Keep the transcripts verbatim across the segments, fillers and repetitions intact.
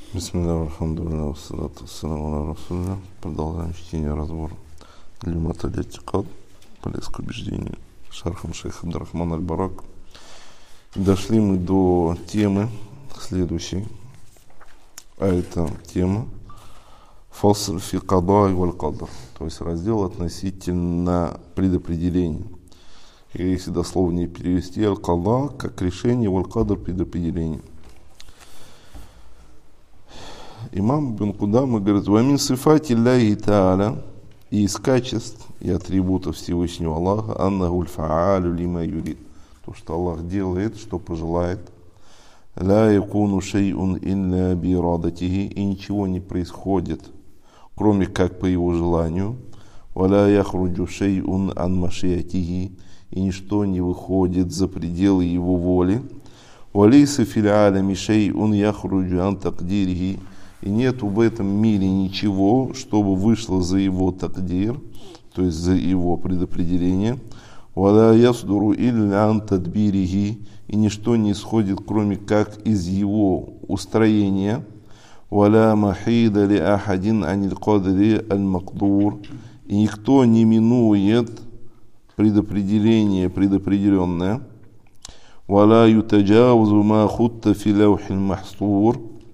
Бисмилля, алхамдулилля, вассалату вассаламу аля расулилля. Продолжаем чтение, разбор Люмат аль-И'тикад, полез к убеждению, шархом шейх Абдурахман аль-Барак. Дошли мы до темы следующей, а это тема фасл фи кадай валь кадар, то есть раздел относительно предопределения. И если дословнее перевести, аль-када как решение, валь-кадар предопределение. Имам Ибн Кудама говорит: «Вамин сифати Аллахи та'аля», и из качеств и атрибутов Всевышнего Аллаха, аннаху аль-фа'алю лима юрид, то, что Аллах делает, что пожелает, ла якуну шей'ун илля би ирадатихи, и ничего не происходит, кроме как по его желанию, валя яхруджу шей'ун ан машиятихи, и ничто не выходит за пределы его воли, валейса фил алями шей'ун яхруджу ан такдирихи, и нету в этом мире ничего, чтобы вышло за его такдир, то есть за его предопределение. «Валя ясдуру илля ан тадбирихи», и ничто не исходит, кроме как из его устроения. «Валя махида ли ахадин аниль кадри аль-макдур», и никто не минует предопределение предопределенное. «Валя ютаджавзу ма хутта фи лаухил махстур»,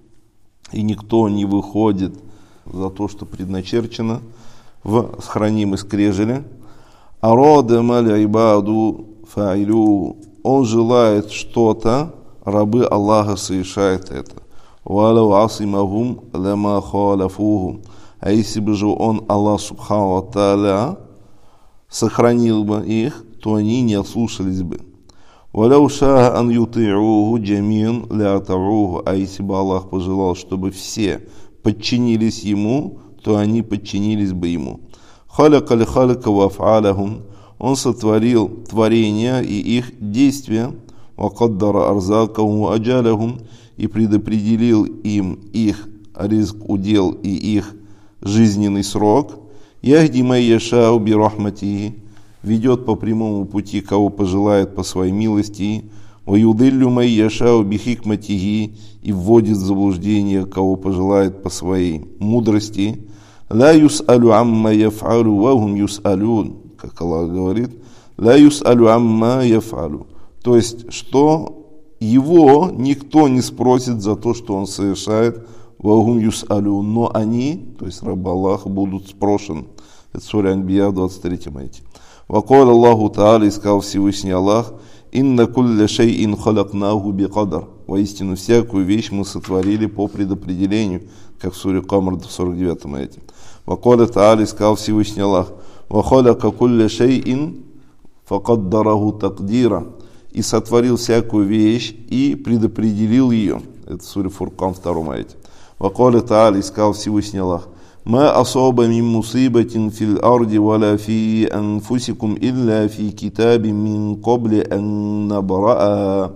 и никто не выходит за то, что предначерчено в хранимой скрежеле. «Арада маль ибаду фаилю», он желает что-то, рабы Аллаха совершают это. «Валау асимахум лама халафухум», а если бы же он, Аллах субхану ва тааля, сохранил бы их, то они не ослушались бы. «Валяу шаа ан юти'уху джамин ля ата'уху», а если бы Аллах пожелал, чтобы все подчинились ему, то они подчинились бы ему. «Халяка ли халяка ва аф'алахум», он сотворил творения и их действия, «ва каддара арзакахум ва аджалахум», и предопределил им их ризк, удел и их жизненный срок. «Яхди май яшау би рахматихи», ведет по прямому пути, кого пожелает по своей милости, «Ваюдиллю май яшау би хикматихи», и вводит в заблуждение, кого пожелает по своей мудрости. «Ла юс'алю амма яф'алю ва хум юс'алюн», как Аллах говорит, «Ла юс'алю амма яф'алю», то есть, что его никто не спросит за то, что он совершает, «Ва хум юс'алюн», но они, то есть рабы Аллаха, будут спрошены. Это сура Анбия в двадцать третьем аяте. «Вакал Аллаху Та'аля», сказал Всевышний Аллах: «Инна кулля шей'ин халакнаху би кадар», воистину всякую вещь мы сотворили по предопределению, как в суре Камар в сорок девятом аяте. «Вакал Та'аля», сказал Всевышний Аллах: «Вахаляка кулля шей'ин факаддараху такдира», и сотворил всякую вещь и предопределил ее. Это в суре Фуркан в втором аяте. «Вакал Та'аля», сказал Всевышний Аллах: «Ма асаба мин мусибатин фил арди валя фи анфусикум илля фи китаби мин кабли ан набраа».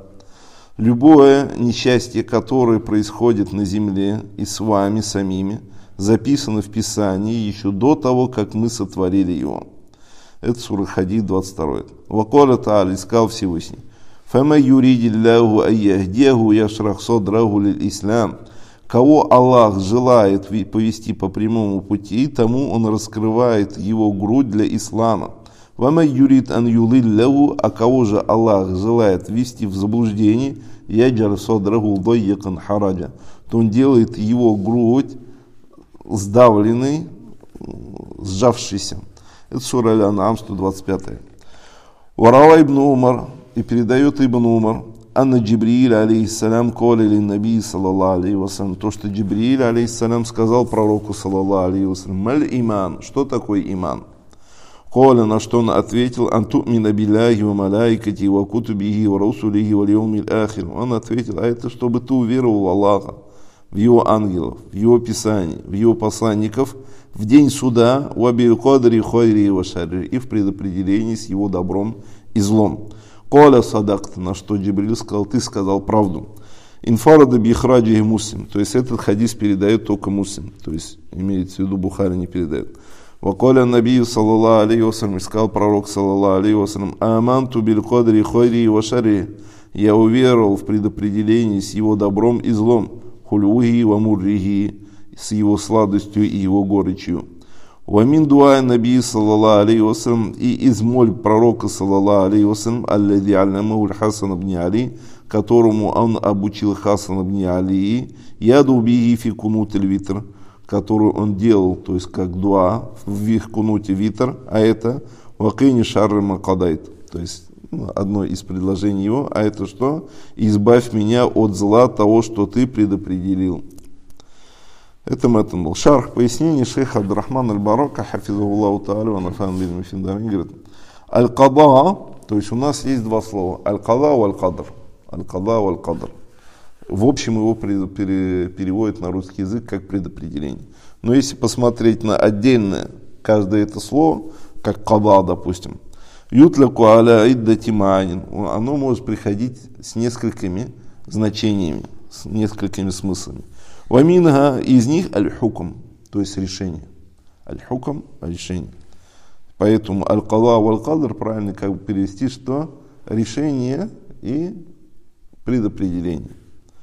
Любое несчастье, которое происходит на земле и с вами самими, записано в Писании еще до того, как мы сотворили его. Это сура Хадид двадцать два. «Вакаля Та'аля», сказал Всевышний: «Фама юридиллаху айяхдеху яшрах содраху лиль ислам». Кого Аллах желает повести по прямому пути, тому он раскрывает его грудь для ислама. «Вама юрид ан юлиллаху», а кого же Аллах желает ввести в заблуждение, яджар содраху дайякан хараджа, то он делает его грудь сдавленной, сжавшейся. Это сура Аль-Ан'ам сто двадцать пять. «Варава ибн Умар», и передает Ибн Умар, «Анна Джибрииль алейхиссалям коли ли наби саллаллаху алейхи вассалям», то, что Джибрииль алейхиссалям сказал пророку саллаллаху алейхи вассалям: «Маль иман», что такое иман? Коля, на что он ответил: «Анту мина билляхи ва малайкати ва кутубихи ва русулихи ва льяумиль ахир». Он ответил: а это чтобы ты уверовал в Аллаха, в его ангелов, в его писание, в его посланников, в день суда, ва биль кадри хайри ва шарри, и в предопределении с его добром и злом. «Коля садакт», на что Джибриль сказал: ты сказал правду. «Инфарада бихраджи муслим», то есть этот хадис передает только муслим, то есть имеется в виду Бухари не передает. «Вакаля набию саллаллаху алейхи вассалям», сказал пророк саллаллаху алейхи вассалям: «Аманту биль кадри хайри ва шарри», я уверовал в предопределение с его добром и злом. хулюхи ва муррихи, с его сладостью и его горечью. Вамин дуа наби саллаллаху алейхи вассалям, и из моль пророка саллаллаху алейхи вассалям, аллади аллямаху Хасан ибн Али, которому он обучил Хасан ибн Али, яду биги фи кунут аль-витр, которую он делал, то есть как дуа в их кунуте витр, а это вакини шарри ма кадайт, то есть ну, одно из предложений его, а это что? Избавь меня от зла того, что ты предопределил. Это матн был. Шарх, пояснение шейха Абдурахман аль-Барака, хафизахуллаху та'аля, ва нафа'ан бихи фи д-дарейн, говорит: аль-када, то есть у нас есть два слова, аль-када ва аль-кадр. Аль-када ва аль-кадр. В общем, его переводят на русский язык как предопределение. Но если посмотреть на отдельное каждое это слово, как када, допустим, ютляку аля иддати маанин, оно может приходить с несколькими значениями, с несколькими смыслами. Ваминга из них аль-хукм, то есть решение. Аль-хукм – решение. Поэтому аль-када ва аль-кадр правильно как бы перевести, что решение и предопределение.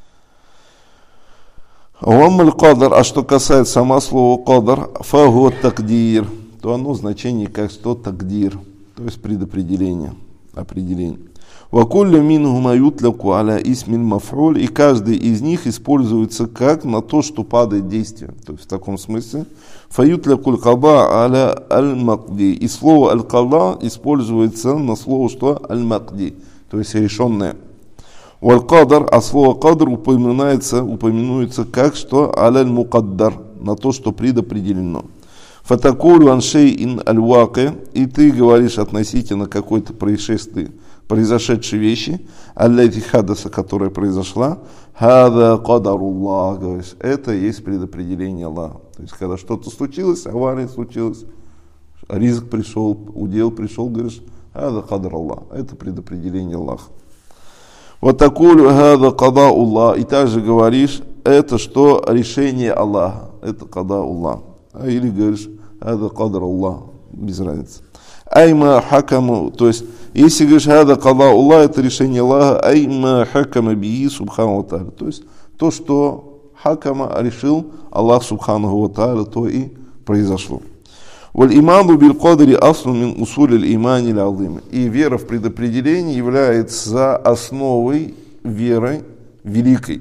Вам аль-кадр, а что касается сама слова кадр, фагу такдир, то оно значение как что такдир, то есть предопределение, определение. Вакуллю минхума ютляку аля исмин маф'уль, и каждый из них используется как на то, что падает действие. То есть в таком смысле. Фаютляку аль-када аля аль-макди. И слово аль-када используется на слово что? Аль-макди, то есть решенное. Валь-кадр, а слово кадр упоминается, упоминуется как что? Аля аль-мукаддар, на то, что предопределено. Фатакулю аншей ин аль-ваке, и ты говоришь относительно какой-то происшествия, произошедшей вещи, аллати хадаса, которая произошла, хада кадаруллах, говоришь, это есть предопределение Аллаха. То есть, когда что-то случилось, авария случилась, ризк пришел, удел пришел, говоришь, хада кадаруллах, это предопределение Аллаха. Вот такую хада кадауллах, и также говоришь, это что решение Аллаха, это кадауллах. А или говоришь, хада кадаруллах, без разницы. Айма хакаму, то есть, если говоришь, хада када Аллах, это решение Аллаха, айма хакама бии субхану ва тааля. То есть, то, что хакама решил Аллах субхану ва тааля, то и произошло. Валь иману бил кадри аслу мин усуль имани аль-азим. И вера в предопределение является основой веры великой.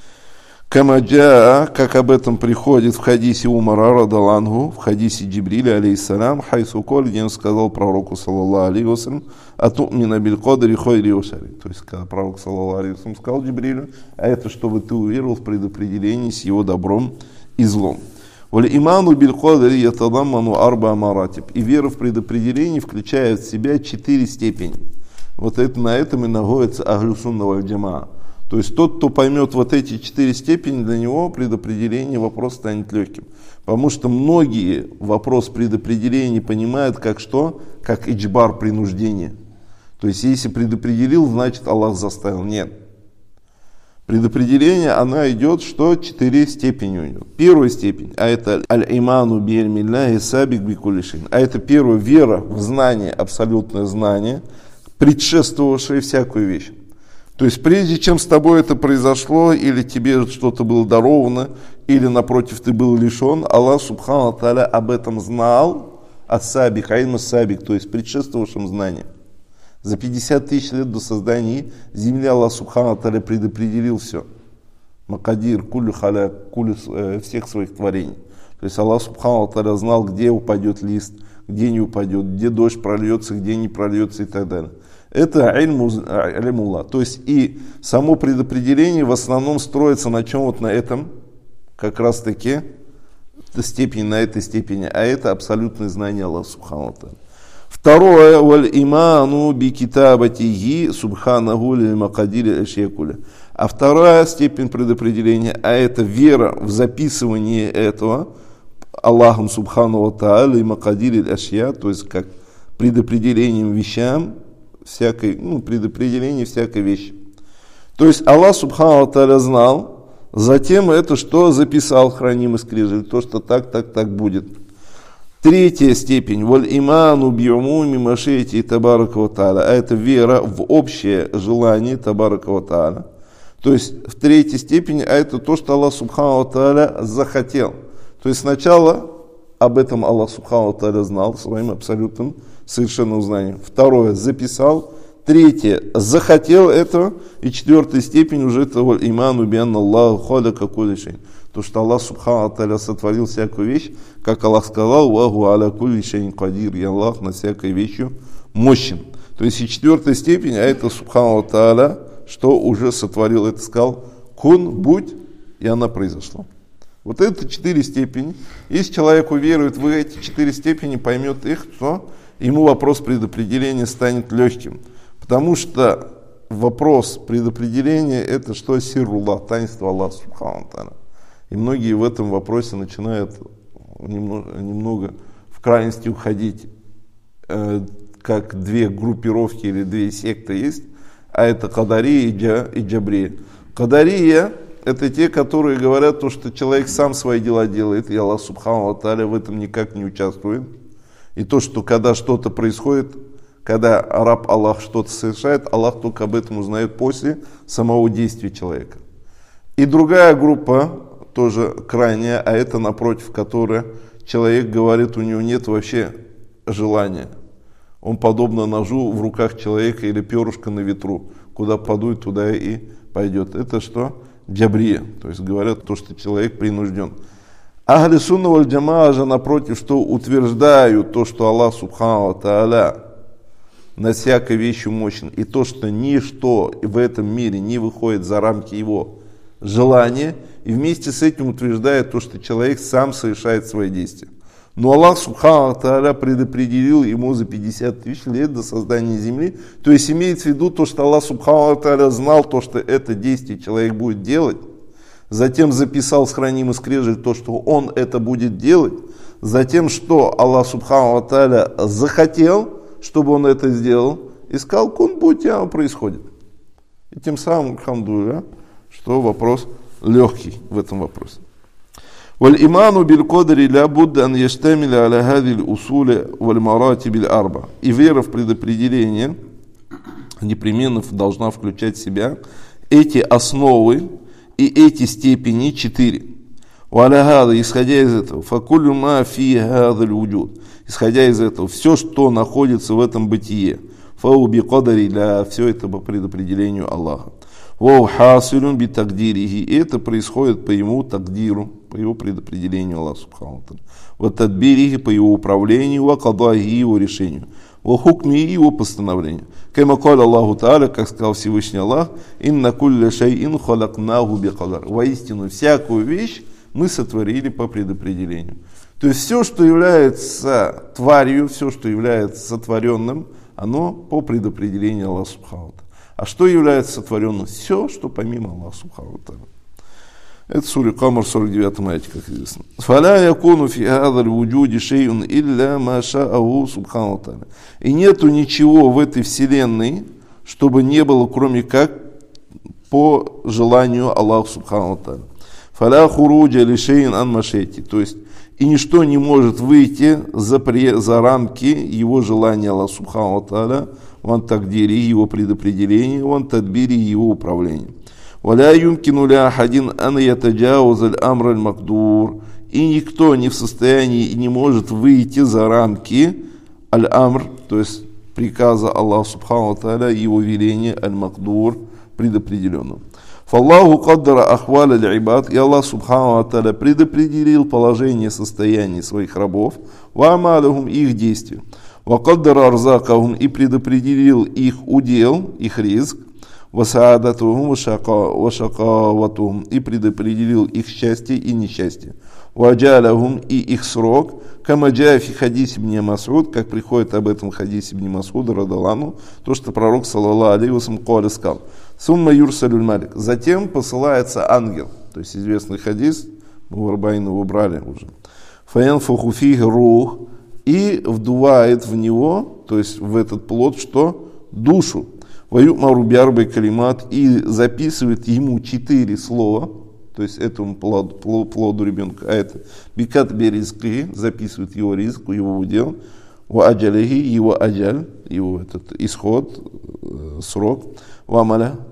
Камаджа, как об этом приходит в хадисе Умара радалангу, в хадисе Джибриля алейхиссалям, хайсу коль, где он сказал пророку саллаллаху алейхи вассалям, атумина биль кадри хайри ва шарри. То есть, когда пророк саллаллаху алейхи вассалям сказал Джибрилю, а это чтобы ты уверовал в предопределение с его добром и злом. Валь иману биль кадри ятадамману арба маратиб. И вера в предопределение включает в себя четыре степени. Вот это, на этом и находится ахлю сунна валь джамаа. То есть тот, кто поймет вот эти четыре степени, для него предопределение вопрос станет легким. Потому что многие вопрос предопределения понимают как что? Как иджбар, принуждение. То есть если предопределил, значит Аллах заставил. Нет. Предопределение, она идет, что четыре степени у нее. Первая степень, а это аль-иману би-эль-милляхи сабик би-кулли-шейн. А это первая вера в знание, абсолютное знание, предшествовавшее всякую вещь. То есть, прежде чем с тобой это произошло, или тебе что-то было даровано, или, напротив, ты был лишен, Аллах Субхану Тааля об этом знал, ас-сабик, айлм ас-сабик, то есть предшествовавшим знанием. За пятьдесят тысяч лет до создания земли Аллах Субхану Тааля предопределил все. Макадир, кулю халяк, кулю всех своих творений. То есть, Аллах Субхану Тааля знал, где упадет лист, где не упадет, где дождь прольется, где не прольется и так далее. Это алимуллах. То есть и само предопределение в основном строится на чем? Вот на этом, как раз таки, степени, на этой степени. А это абсолютное знание Аллаха Субхану Тааля. Второе, валь иману би китабатихи субханаху лиль макадири ашьякуля. А вторая степень предопределения, а это вера в записывание этого Аллахом Субхану Тааля и макадири ашья, то есть как предопределением вещам, всякой, ну, предопределение всякой вещи. То есть Аллах Субхану Тааля знал, затем это что записал хранимый скрижаль, то, что так, так, так будет. Третья степень, валь иману биумуми машейти табарака ва тааля, а это вера в общее желание табарака ва тааля. То есть в третьей степени, а это то, что Аллах Субхану ва Тааля захотел. То есть сначала об этом Аллах Субхану ва Тааля знал своим абсолютным совершенным знанием. Второе, записал. Третье, захотел этого. И четвертая степень уже это иману бианна Аллаху халяка кулли шей. То, что Аллах Субхану ва Тааля сотворил всякую вещь, как Аллах сказал, «Ваху аля кулли шейин кадир», и Аллах на всякой вещью мощен. То есть и четвертая степень, а это Субхану ва Тааля, что уже сотворил, это сказал, кун, будь, и она произошла. Вот это четыре степени. Если человек уверует в эти четыре степени, поймет их, то ему вопрос предопределения станет легким. Потому что вопрос предопределения это что? Сирруллах, таинство Аллаха Субхану ва Тааля. И многие в этом вопросе начинают немного, немного в крайности уходить, э, как две группировки или две секты есть, а это Кадария и, джа, и Джабрия. Кадария это те, которые говорят, то, что человек сам свои дела делает, и Аллах Субхану ва Тааля в этом никак не участвует. И то, что когда что-то происходит, когда раб Аллах что-то совершает, Аллах только об этом узнает после самого действия человека. И другая группа, тоже крайняя, а это напротив, которая человек говорит, у него нет вообще желания. Он подобно ножу в руках человека или перышко на ветру. Куда подует, туда и пойдет. Это что? Джабрия. То есть говорят то, что человек принужден. Ахли сунна валь джамаа же напротив, что утверждают то, что Аллах Субхану ва Тааля на всякой вещи мощен. И то, что ничто в этом мире не выходит за рамки его желания. И вместе с этим утверждает то, что человек сам совершает свои действия. Но Аллах Субхану ва Тааля предопределил ему за пятьдесят тысяч лет до создания земли. То есть имеется в виду то, что Аллах Субхану ва Тааля знал то, что это действие человек будет делать. Затем записал с хранимый скрижаль то, что он это будет делать. Затем, что Аллах Субхану ва Тааля захотел, чтобы он это сделал. И сказал, кун будь, и оно происходит. И тем самым, алхамдулилля, что вопрос легкий в этом вопросе. والإيمان بالقدر لابد أن يشتمل على هذه الأصول والمراتب الأربع. И вера в предопределение непременно должна включать в себя эти основы и эти степени четыре. وعلى هذا, исходя из этого, فكل ما في هذا الوجود, исходя из этого, все, что находится в этом бытие, فهو بقدر الله, все это по предопределению Аллаха. وهو حاصل بتقديره, и это происходит по ему тагдиру, по его предопределению Аллаха Субхану ва Тааля. وتدبيره, по его управлению, وقضائه, его решению, وحكمه, его постановлению. كما قال الله تعالى, как сказал Всевышний Аллах, إن كل شيء خلقناه بقدر. Воистину, всякую вещь мы сотворили по предопределению. То есть все, что является тварью, все, что является сотворенным, оно по предопределению Аллаха Субхану ва Тааля. А что является сотворенным? Все, что помимо Аллаха Субхану ва Тааля. Это сура Камар, сорок девятая аяте, как известно. فَلَا يَكُونُ فِي هَذَا الْوُجُودِ شَيْءٌ إِلَّا مَا شَاءَهُ سُبْحَانَهُ وَتَعَالَى. И нету ничего в этой вселенной, чтобы не было, кроме как по желанию Аллаха Субхану ва Тааля. فَلَا خُرُوجَ لِشَيْءٍ عَنْ مَشِيئَتِهِ. То есть, и ничто не может выйти за, за рамки его желания Аллаха Субхану ва Тааля, ван тагдири, его предопределение, ван тадбири, его управление. ولا يمكن لأحد أن يتجاوز الأمر المقدور. И никто не в состоянии и не может выйти за рамки аль-амр, то есть приказа Аллаха Субхану ва Тааля, его веления аль-макдур, предопределенного. Фаллаху каддара ахваля аль-ибад, и Аллах Субхану ва Тааля предопределил положение состояния своих рабов, ва амалахум, их действия, ва каддара арзакахум, и предопределил их удел, их ризк, васаадатухум вашакаватухум, и предопределил их счастье и несчастье, ваджалахум, и их срок, камаджа фи хадис ибн Мас'уд, как приходит об этом хадис ибн Мас'уда радаллаху, то, что пророк саллаллаху алейхи ва саллям сказал, сумма юрсалюль малик, затем посылается ангел, то есть известный хадис, мы в Арбаин его брали уже, фаянфуху фихи рух, и вдувает в него, то есть в этот плод, что? Душу. Ваюмару биарбай калимат, и записывает ему четыре слова, то есть этому плоду, плоду ребенка, а это бикат беризки, записывает его ризк, его удел, ва аджалихи, его аджаль, его этот исход, срок, ва амаля,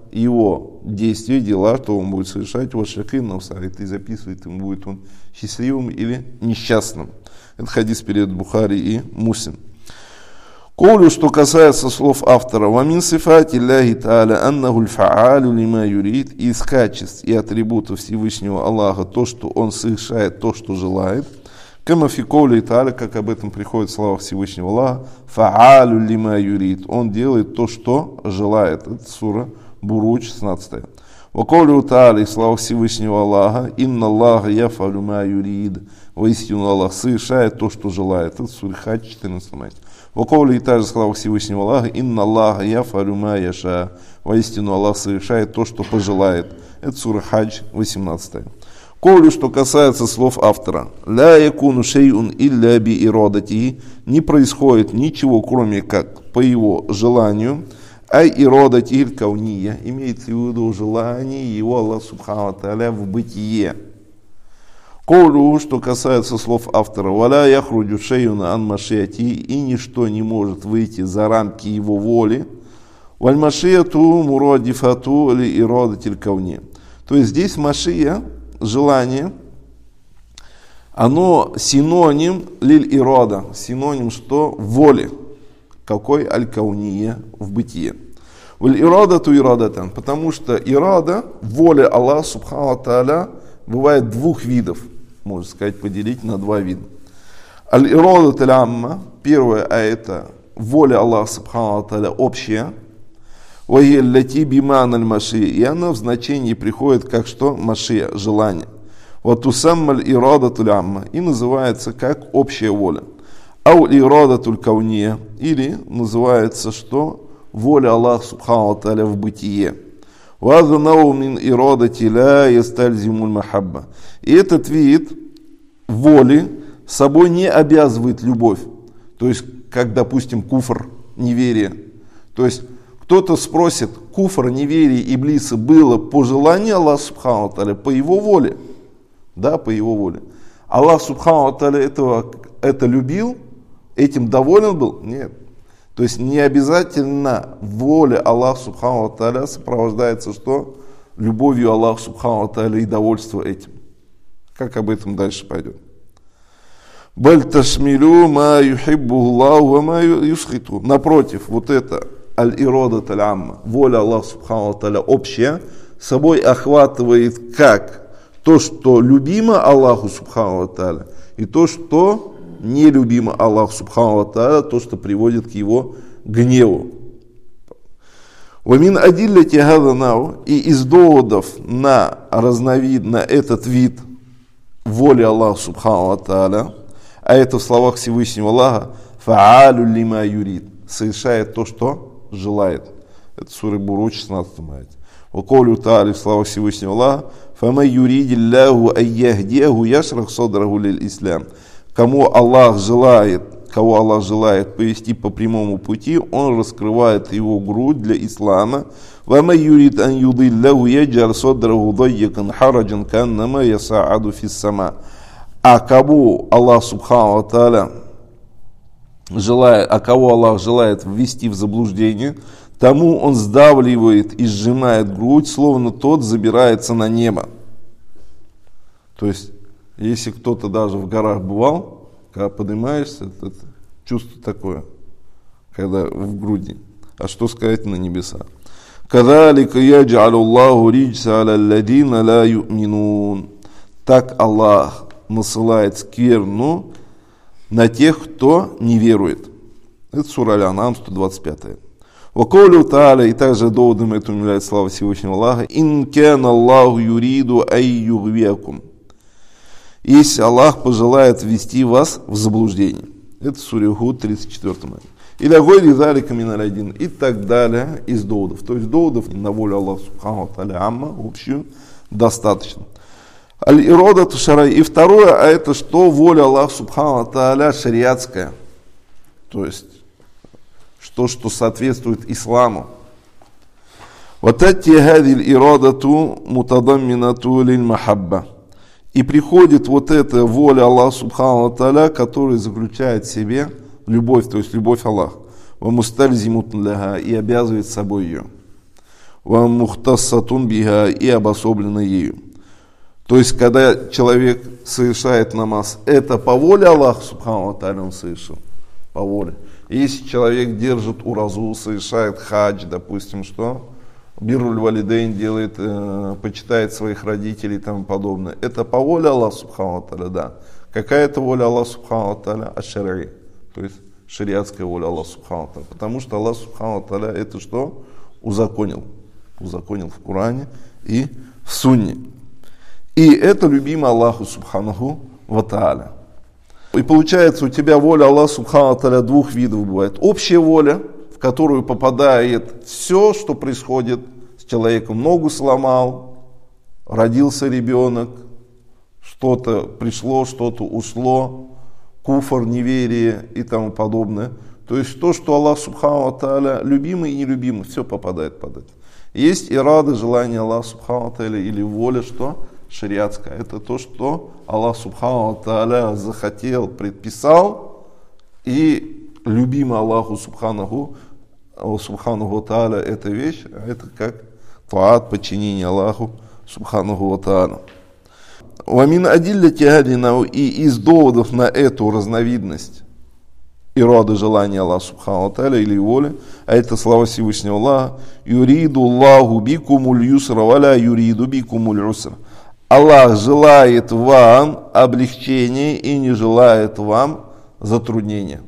его действия, дела, что он будет совершать, вот шакин навсарит, и записывает, ему будет он счастливым или несчастным. Это хадис перед Бухари и Муслим. Коулю, что касается слов автора, «Вамин сифати Аллахи та'аля аннаху аль-фа'алю лима юрид», из качеств и атрибутов Всевышнего Аллаха то, что он совершает то, что желает, кама фи коули та'аля, как об этом приходит в словах Всевышнего Аллаха, «фа'алю лима юрид», он делает то, что желает. Это сура Буруч, шестнадцатая. «Ва коулю та'аля», в словах Всевышнего Аллаха, «инна Аллаха яфалю ма юрид», воистину Аллах совершает то, что желает. Это сура Хадж, четырнадцатая. Вакоули и также слава Всевышнего Аллаха, инна Аллаха яфалю ма яша, воистину Аллах совершает то, что пожелает. Это сура Хадж, восемнадцатая. Коулю, что касается слов автора, ля якуну шейун илля би ирадати, не происходит ничего, кроме как по его желанию, ай ирадати иль кауния, имеется в виду желание его Аллах субхану ва тааля в бытие. Коулю, что касается слов автора, валя яхруджу шейуна ан машиати, и ничто не может выйти за рамки его воли, валь машияту мурадифату ли ирадатиль кауни. То есть здесь машия, желание, оно синоним лиль ирада, синоним что? Воли. Какой аль-кауния в бытие. Валь ирадату ирадатан, потому что ирада, воля Аллаха субхану ва тааля, бывает двух видов. Можно сказать, поделить на два вида. Аль-ирадат аль-амма, первое, а это воля Аллаха субхану ва тааля общая. Вахи аллати биман аль-машия, и она в значении приходит как что? Машия, желание. Вот усамма аль-ирадат аль-амма, и называется как общая воля. Ау аль-ирадат аль-кауния, или называется что? Воля Аллаха субхану ва тааля в бытие. И этот вид воли собой не обязывает любовь. То есть, как, допустим, куфр, неверие. То есть, кто-то спросит, куфр, неверие Иблиса было по желанию Аллаха субхану ва тааля, по его воле. Да, по его воле. Аллах субхану ва тааля этого, это любил, этим доволен был? Нет. То есть не обязательно воля Аллаха субхану ва тааля сопровождается что? Любовью Аллаха субхану ва тааля и довольство этим. Как об этом дальше пойдет. Баль ташмилю ма юхиббу Аллаху ва ма юсхиту. Напротив, вот это аль-ирадат аль-амма, воля Аллаха субхану ва тааля общая, собой охватывает как то, что любимо Аллаху субхану ва тааля, и то, что нелюбимо Аллаху субхану ва тааля, то, что приводит к его гневу. Вамин адилляти хаза нау, и из доводов на разновид, на этот вид воли Аллаха субхану ва тааля, а это в словах Всевышнего Аллаха, фа'алю лима юрид, совершает то, что желает. Это сура Буруч, шестнадцатая аят. Ваколю тааля, в словах Всевышнего Аллаха, фама юридиллаху айяхдеху яшрах содраху лиль ислам. Кому Аллах желает, кого Аллах желает повести по прямому пути, он раскрывает его грудь для ислама. وَمَا يُرِيدْ أَنْ يُضِلَّهُ يَجْعَلْ صَدْرَهُ ضَيِّقًا حَرَجًا كَأَنَّمَا يَصَعَّدُ فِي السَّمَاءِ. А кого Аллах субхану ва тааля желает, а кого Аллах желает ввести в заблуждение, тому он сдавливает и сжимает грудь, словно тот забирается на небо. То есть, если кто-то даже в горах бывал, когда поднимаешься, это, это чувство такое, когда в груди. А что сказать на небеса? «Кадалика яджалю Аллаху риджса аля алладина ла ю'минун». Так Аллах насылает скверну на тех, кто не верует. Это сура Аль-Ан'ам, сто двадцать пятая. Ваколю тааля, и также доводом этому является слава Всевышнего Аллаха, «Ин кян Аллаху юриду ай югвиакум». Если Аллах пожелает ввести вас в заблуждение. Это сура Худ, тридцать четвёртая. Или агойли залика миналь один. И так далее из доводов. То есть доводов на волю Аллаха субхану ва тааля амма, общую, достаточно. Аль-ирадату шарай. И второе, а это что? Воля Аллаха субхану ва тааля шариатская. То есть, что, что соответствует исламу. Вот эти хадиль ирадату мутадамминату лиль махабба. И приходит вот эта воля Аллаха субхану ва тааля, которая заключает в себе любовь, то есть любовь Аллаха, и обязывает собой ее. ва мухтассатун биха, и обособлена ею. То есть, когда человек совершает намаз, это по воле Аллаха Субхану ва Тааля он совершил, по воле. Если человек держит уразу, совершает хадж, допустим, что бирруль валидейн делает, э, почитает своих родителей и тому подобное, это по воле Аллаха Субхану ва Тааля, да. Какая это воля Аллаха Субхану ва Тааля? Аш-шари'и, то есть шариатская воля Аллаха Субхану ва Тааля. Потому что Аллах Субхану ва Тааля это что? Узаконил. Узаконил в Коране и в Сунне. И это любимо Аллаху Субханаху ва Тааля. И получается, у тебя воля Аллаха Субхану ва Тааля двух видов бывает. Общая воля, в которую попадает все, что происходит с человеком. Ногу сломал, родился ребенок, что-то пришло, что-то ушло, куфр, неверие и тому подобное. То есть то, что Аллах Субхану ва Тааля любимый и нелюбимый, все попадает под это. Есть ирада, желание Аллаха Субхану ва Тааля или воля, что шариатская. Это то, что Аллах Субхану ва Тааля захотел, предписал, и любимо Аллаху Субханаху, Субхану ва Тааля эта вещь, это как таат, подчинение Аллаху Субханаху ва Тааля. Вамин адилляти гадина, и из доводов на эту разновидность ирады желания Аллаха Субхану ва Тааля или воли, а это слова Всевышнего Аллаха: юриду Аллаху бикумуль юсра валя юриду бикумуль усра. Аллах желает вам облегчения и не желает вам затруднения.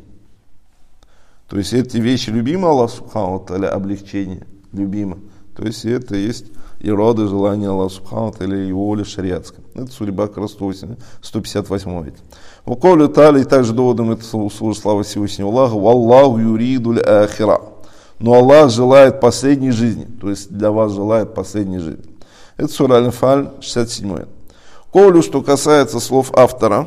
То есть эти вещи любимы Аллаху Субхану ва Тааля, облегчение любимо. То есть это есть ирада, желание Аллаха Субхану ва Тааля и воля шариатская. Это сура Бакара сто пятьдесят восьмой век. В Кауле Тааля, и также доводом это служит слава Всевышнего Аллаха: «Валлаху юридуль ахира». Но Аллах желает последней жизни, то есть для вас желает последней жизни. Это сура Аль-Анфаль, шестьдесят седьмой. Коулю, что касается слов автора: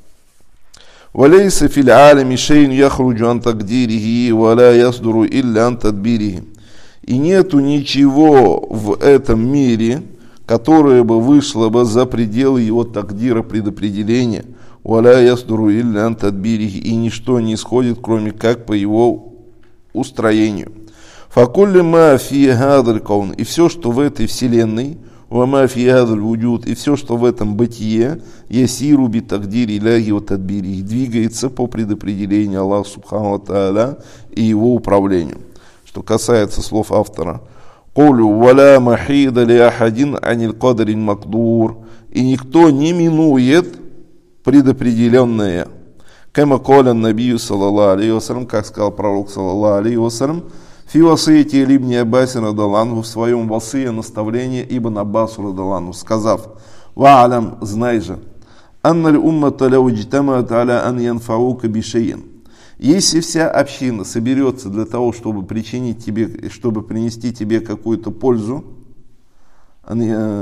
«Валейса фил алами шейн яхруджу ан тагдирихи, валя ясдуру илля ан тадбирихи». И нету ничего в этом мире, которое бы вышло бы за пределы его тагдира, предопределения, валя ясдуру илля ан тадбирихи, и ничто не исходит, кроме как по его устроению. Факулли ма фи гадаль каун, и все, что в этой вселенной, ва ма фи гадаль вуджуд, и все, что в этом бытие, ясиру би тагдири ляхи ва тадбири, двигается по предопределению Аллаха Субхану ва Тааля и его управлению. Что касается слов автора: «Кулю валя махида ли ахадин аниль кадрин макдур», и никто не минует предопределенное. Кама коля набию саллаллаху алейхи вассалям, как сказал пророк саллаллаху алейхи вассалям, фи васыяти ибн Аббас радаллаху, в своем васые наставлении Ибн Аббасу радаллаху, сказав: «Ва алям, знай же, анналь уммата ля уджтамат аля ан янфаука бишейн». Если вся община соберется для того, чтобы причинить тебе, чтобы принести тебе какую-то пользу, в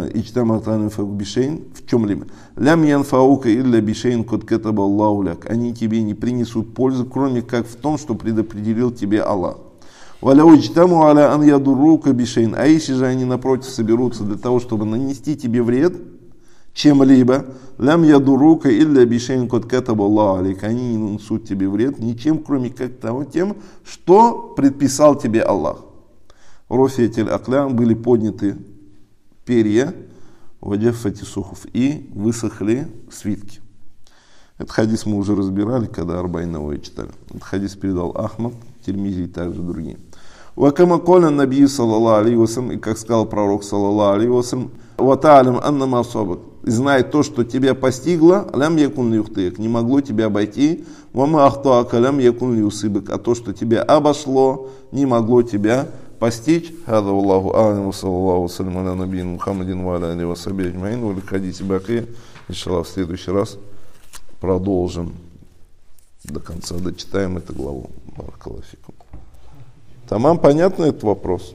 чем-либо, лям янфаука илля бишейн кот катаба Аллаху ляк, они тебе не принесут пользы, кроме как в том, что предопределил тебе Аллах. Валя уджтаму аля ан ядуррука бишейн, а если же они напротив соберутся для того, чтобы нанести тебе вред чем-либо, лям ядурука илля бишейн кот катаба Аллаху алейк, они не нанесут тебе вред ничем, кроме как того, тем, что предписал тебе Аллах. Рофиятиль аклям, были подняты перья, ваджафати сухуф, и высохли свитки. Этот хадис мы уже разбирали, когда Арбаин Навави читали. Этот хадис передал Ахмад, Тирмизи и также другие. Вакама коля набии саллаллаху алейхи вассалям, и как сказал пророк саллаллаху алейхи вассалям: «Вата'алям аннама асабак», и знай то, что тебя постигло, лям якун лихтык, не могло тебя обойти, вама ахтаака лям якун лиусыбак, а то, что тебя обошло, не могло тебя постичь. Хада Аллаху алейхи саллаллаху вассалям аля набиин Мухаммадин ва аля алейхи ва сахбихи аджмаин. Ва лихадиси баки. Иншаллах, в следующий раз продолжим до конца, дочитаем эту главу. Баракаллаху фикум. Тамам, понятно этот вопрос?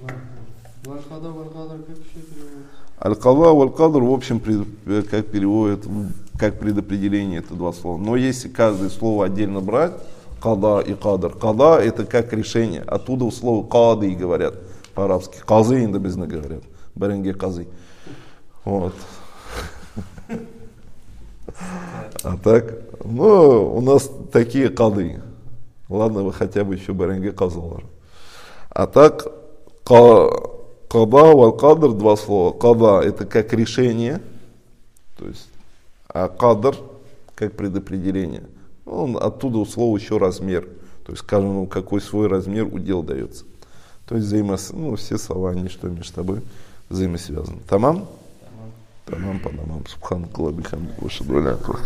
Аль-Када валь-Кадр, в общем, как переводят, как предопределение, это два слова. Но если каждое слово отдельно брать, Када и Кадр. Када — это как решение. Оттуда в слово Кады говорят по-арабски. Казы индобезно говорят. Баренге казы. Вот. А так, ну, у нас такие кады. Ладно, вы хотя бы еще баренге казалар. А так, Када валь кадр, два слова. Када это как решение, то есть, а кадр как предопределение. Он, оттуда у слова еще размер. То есть каждому какой свой размер удел дается. То есть взаимос... ну, все слова, они что между собой взаимосвязаны. Тамам? Тамам по намам. Субханакаллаху ва бихамдиhi.